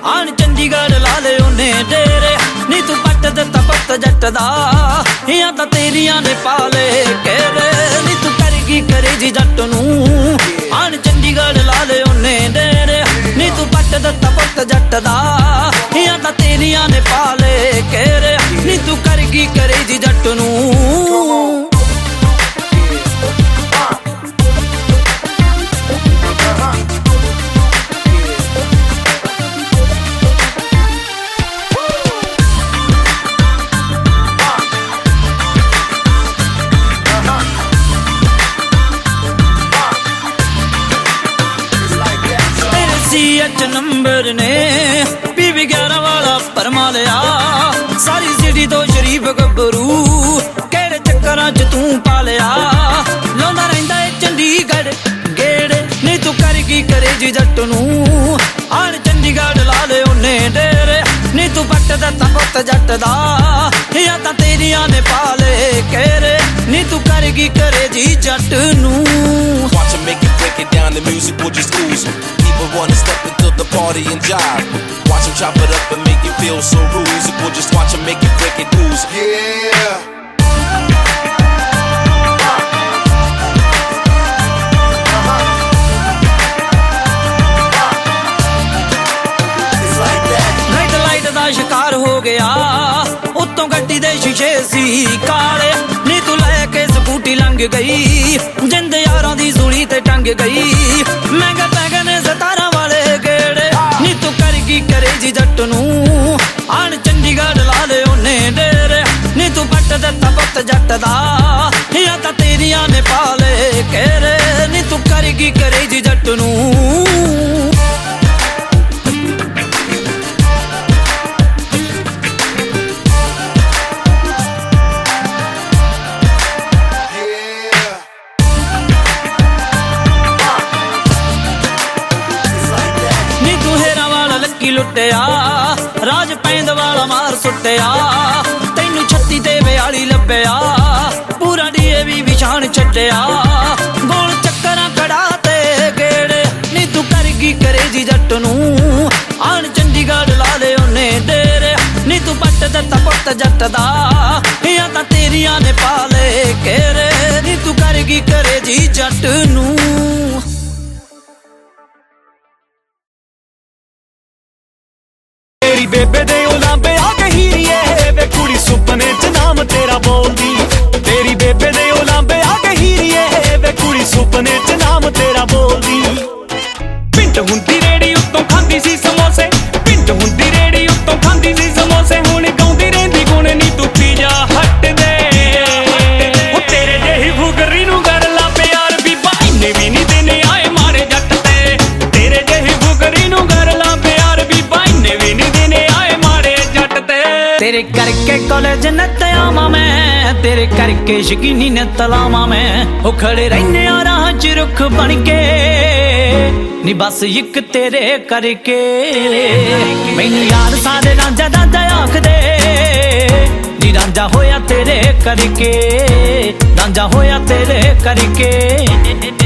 ਆਣ ਚੰਡੀਗੜ੍ਹ ਲਾ ਲੈ ਉਹਨੇ ਡੇਰੇ ਨੀ ਤੂੰ ਪੱਟ ਦਿੱਤਾ ਪੁੱਤ ਜੱਟ ਦਾ ਜਾਂ ਤਾਂ ਤੇਰੀਆਂ ਨੇ ਪਾਲੇ ਘੇਰੇ ਨੀ ਤੂੰ ਕਰਗੀ ਕਰੇ ਜੀ ਜੱਟ ਨੂੰ ਆਣ ਚੰਡੀਗੜ੍ਹ ਲਾ ਲੈ ਉਹਨੇ ਡੇਰੇ ਨੀ ਤੂੰ ਪੱਟ ਦਿੱਤਾ ਪੁੱਤ ਜੱਟ ਦਾ ਜਾਂ ਤਾਂ ਤੇਰੀਆਂ ਨੇ ਪਾਲੇ ਘੇਰੇ ਨੀ ਤੂੰ ਕਰਗੀ ਕਰੇ ਜੀ ਜੱਟ ਨੂੰ नंबर ने बीबी 11 वाला फरमा लिया सारी सिटी तो शरीफ गब्बरू केड़े चक्करां च तू पा लिया लाउंदा रहिंदा ए चंडीगढ़ गेड़े नी तू करगी करे जी जट नू आण चंडीगढ़ ला ले ओने डेरे नी तू पट्ट दित्ता पुत्त जट दा या तां तेरियां ने पाले केरे नी तू करगी करे जी जट नू Watch 'em make it, break it down, the music will just ooze 'em. People wanna step into the party and jive. Watch 'em chop it up and make it feel so rude. Music will just watch 'em make it, break it, ooze. Yeah. शिकार हो गया उत्तों गड्डी दे शीशे सी काले नी तू लैके scooty लंघ गई जिंद यारां दी सूली ते टंग गई महंगे पै गए ने 17 वाले गेड़े नी तू करगी करे जी जट नू आण चंडीगढ़ ला ले ओने डेरे नी तू पट्ट दित्ता पुत्त जट दा या तां तेरियां ने पाले घेरे नी तू करगी करे जी जट नू लुटिया राज पैंद वाला मार सुटिया तैनू 36 ते 42 लभ्या पूरा डीएवी विछाण छड्डिया गोल चक्करां खड़ा ते गेड़े नी तू करगी करे जी जट नू आण चंडीगढ़ ला ले ओने डेरे नी तू पट्ट दित्ता पुत्त जट दा या तां तेरियां ने पाले घेरे नी तू करगी करे जी जट नू तेरी बेबे दे लांबे आ गहीरिए वे कुड़ी सुपने च नाम तेरा बोलदी तेरी बेबे दे लांबे आ गहीरिए वे कुड़ी सुपने च नाम तेरा बोलदी पिंड हुंदी रेड़ी उत्तों खांदी सी समोसे पिंड हुंदी रेड़ी उत्तों खांदी सी समोसे हुण गाउंदी रहिंदी गुण नी तू पीजा हट दे ओ तेरे जेही फुगरी नू कर ला प्यार बीबा इन्ने भी नी देने आए मारे जट ते तेरे जेही फुगरी नू कर ला प्यार बीबा इन्ने भी नी तेरे करके कॉलेज नत आवां मैं तेरे करके शकीनी ने तलावां मैं ओ खड़े रहने राह च रुख बन के नी बस इक तेरे करके मैनू यार सारे रांझा रांझा आखदे नी रांझा होया तेरे करके रांझा होया तेरे करके